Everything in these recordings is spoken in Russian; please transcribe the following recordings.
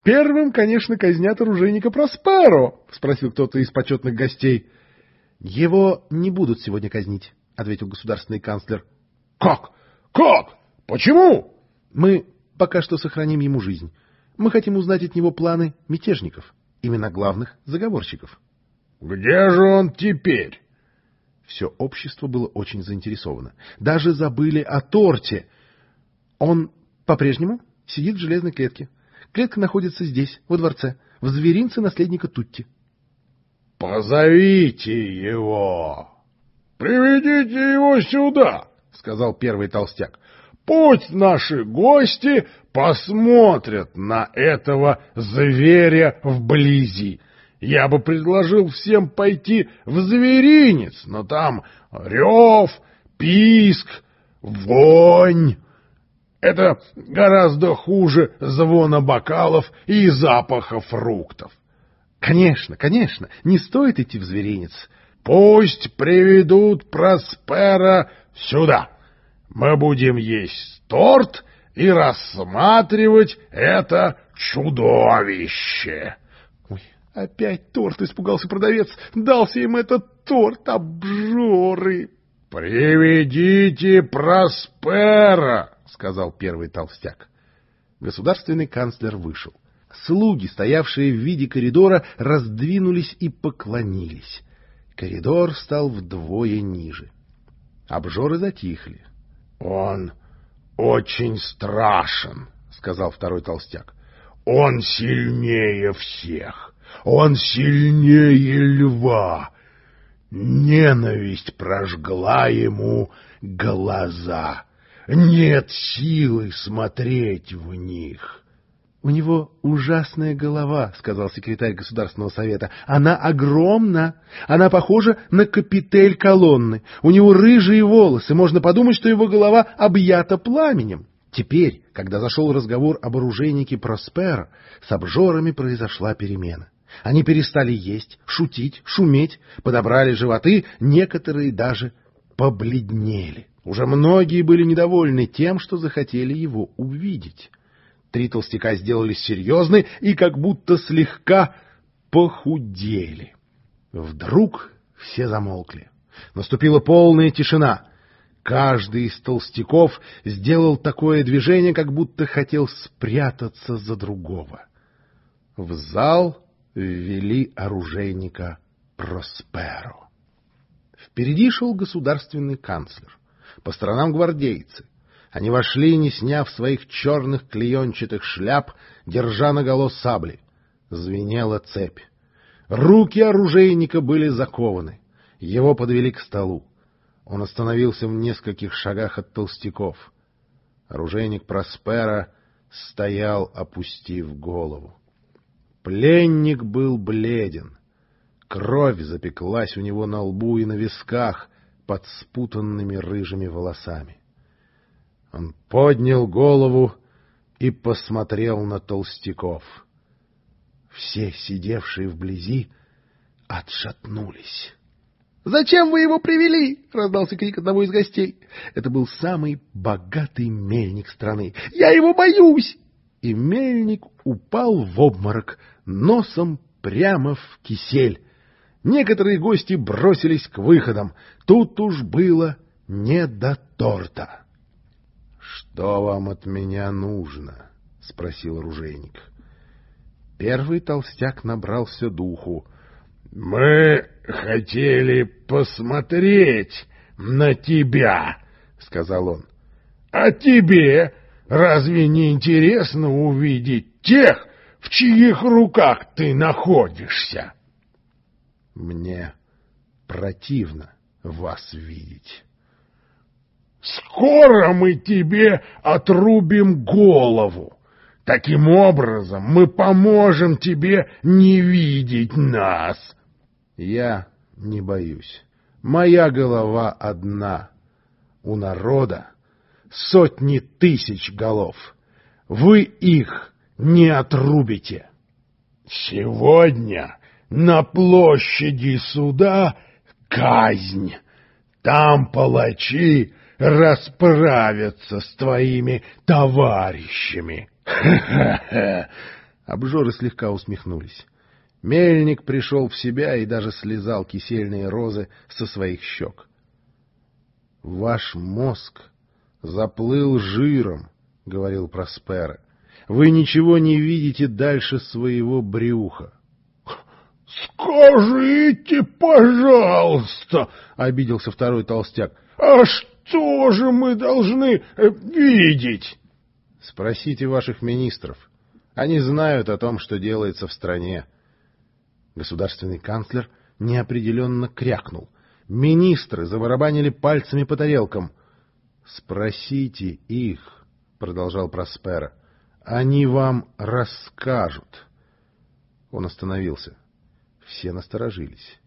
Первым, конечно, казнят оружейника Просперо, — спросил кто-то из почетных гостей. — Его не будут сегодня казнить, — ответил государственный канцлер. — Как? Как? Почему? — Мы пока что сохраним ему жизнь. Мы хотим узнать от него планы мятежников, имена главных заговорщиков. — Где же он теперь? Все общество было очень заинтересовано. Даже забыли о торте. Он по-прежнему сидит в железной клетке. Клетка находится здесь, во дворце, в зверинце наследника Тутти. — Позовите его! — Приведите его сюда, — сказал первый толстяк. — Пусть наши гости посмотрят на этого зверя вблизи. Я бы предложил всем пойти в зверинец, но там рев, писк, вонь. Это гораздо хуже звона бокалов и запаха фруктов. — Конечно, конечно, не стоит идти в зверинец. — Пусть приведут Проспера сюда. Мы будем есть торт и рассматривать это чудовище. — Ой, опять торт, — испугался продавец. — Дался им этот торт, обжоры. — Приведите Проспера, — сказал первый толстяк. Государственный канцлер вышел. Слуги, стоявшие в виде коридора, раздвинулись и поклонились. Коридор стал вдвое ниже. Обжоры затихли. — Он очень страшен, — сказал второй толстяк. — Он сильнее всех. Он сильнее льва. Ненависть прожгла ему глаза. Нет силы смотреть в них. — У него ужасная голова, — сказал секретарь Государственного совета. — Она огромна. Она похожа на капитель колонны. У него рыжие волосы. Можно подумать, что его голова объята пламенем. Теперь, когда зашел разговор об оружейнике Просперо, с обжорами произошла перемена. Они перестали есть, шутить, шуметь, подобрали животы, некоторые даже побледнели. Уже многие были недовольны тем, что захотели его увидеть. Три толстяка сделались серьезны и как будто слегка похудели. Вдруг все замолкли. Наступила полная тишина. Каждый из толстяков сделал такое движение, как будто хотел спрятаться за другого. В зал ввели оружейника Просперо. Впереди шел государственный канцлер. По сторонам гвардейцы. Они вошли, не сняв своих черных клеенчатых шляп, держа наголо сабли. Звенела цепь. Руки оружейника были закованы. Его подвели к столу. Он остановился в нескольких шагах от толстяков. Оружейник Просперо стоял, опустив голову. Пленник был бледен. Кровь запеклась у него на лбу и на висках под спутанными рыжими волосами. Он поднял голову и посмотрел на толстяков. Все, сидевшие вблизи, отшатнулись. — Зачем вы его привели? — раздался крик одного из гостей. Это был самый богатый мельник страны. — Я его боюсь! И мельник упал в обморок, носом прямо в кисель. Некоторые гости бросились к выходам. Тут уж было не до торта. — Что вам от меня нужно? — спросил оружейник. Первый толстяк набрался духу. — Мы хотели посмотреть на тебя, — сказал он. — А тебе разве не интересно увидеть тех, в чьих руках ты находишься? — Мне противно вас видеть. — Скоро мы тебе отрубим голову. Таким образом мы поможем тебе не видеть нас. — Я не боюсь. Моя голова одна. У народа сотни тысяч голов. Вы их не отрубите. Сегодня на площади суда казнь. Там палачи расправятся с твоими товарищами. Ха-ха-ха! Обжоры слегка усмехнулись. Мельник пришел в себя и даже слезал кисельные розы со своих щек. — Ваш мозг заплыл жиром, — говорил Проспера. — Вы ничего не видите дальше своего брюха. — Скажите, пожалуйста, — обиделся второй толстяк, — а что же мы должны видеть? — Спросите ваших министров. Они знают о том, что делается в стране. Государственный канцлер неопределенно крякнул. Министры забарабанили пальцами по тарелкам. — Спросите их, — продолжал Проспера. — Они вам расскажут. Он остановился. Все насторожились.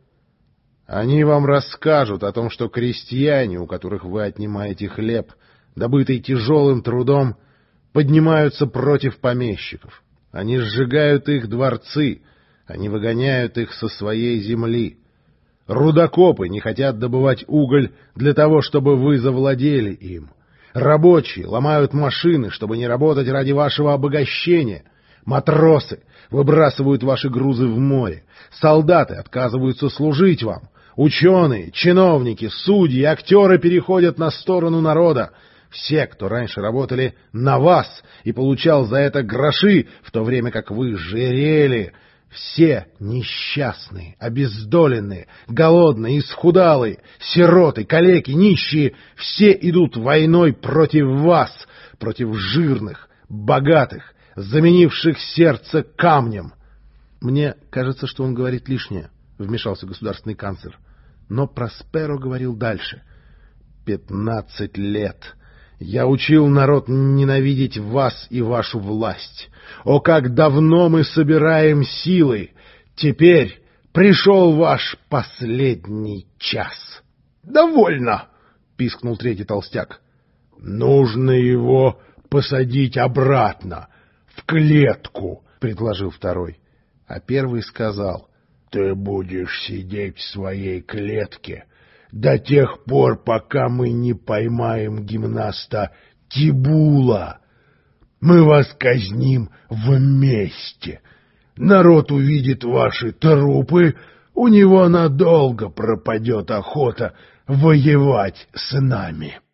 — Они вам расскажут о том, что крестьяне, у которых вы отнимаете хлеб, добытый тяжелым трудом, поднимаются против помещиков. Они сжигают их дворцы, они выгоняют их со своей земли. Рудокопы не хотят добывать уголь для того, чтобы вы завладели им. Рабочие ломают машины, чтобы не работать ради вашего обогащения. Матросы выбрасывают ваши грузы в море. Солдаты отказываются служить вам. Ученые, чиновники, судьи, актеры переходят на сторону народа. Все, кто раньше работали на вас и получал за это гроши, в то время как вы жирели, все несчастные, обездоленные, голодные, исхудалые, сироты, калеки, нищие, все идут войной против вас, против жирных, богатых, заменивших сердце камнем. — Мне кажется, что он говорит лишнее, — вмешался государственный канцлер. Но Просперо говорил дальше. — 15 лет я учил народ ненавидеть вас и вашу власть. О, как давно мы собираем силы! Теперь пришел ваш последний час. — Довольно! — пискнул третий толстяк. — Нужно его посадить обратно, в клетку, — предложил второй. А первый сказал: — Ты будешь сидеть в своей клетке до тех пор, пока мы не поймаем гимнаста Тибула. Мы вас казним вместе. Народ увидит ваши трупы, у него надолго пропадет охота воевать с нами.